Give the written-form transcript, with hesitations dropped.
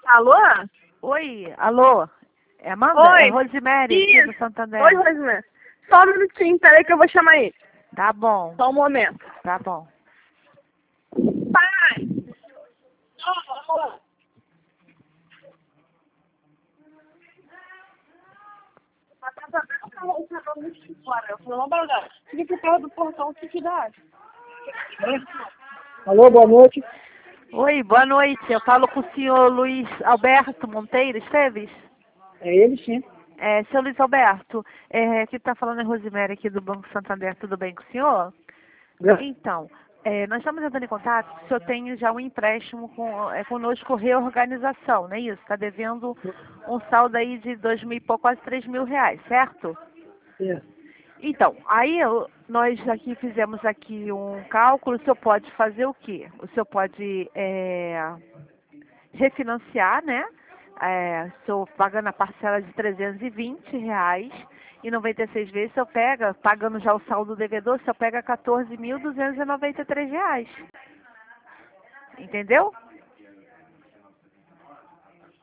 Alô? Oi, alô? É Amanda? Oi. É Rosemary, aqui do Santander. Oi, Rosemary. Só um minutinho, peraí que eu vou chamar ele. Tá bom, Só um momento. tá bom. Pai! Fica aqui perto do portão, o que que dá? Alô, boa noite. Oi, boa noite. Eu falo com o senhor Luiz Alberto Monteiro Esteves. É ele, sim. Seu Luiz Alberto, que está falando é Rosemary aqui do Banco Santander, tudo bem com o senhor? Então, nós estamos entrando em contato, o senhor tem já um empréstimo conosco, reorganização, não é isso? Está devendo um saldo aí de 2.000 e pouco, quase 3.000 reais, certo? É. Então, aí nós aqui fizemos aqui um cálculo, o senhor pode fazer o quê? O senhor pode refinanciar, né? Estou pagando a parcela de R$ 320 e 96 vezes, o senhor pega, pagando já o saldo do devedor, o senhor pega R$ 14.293. Entendeu?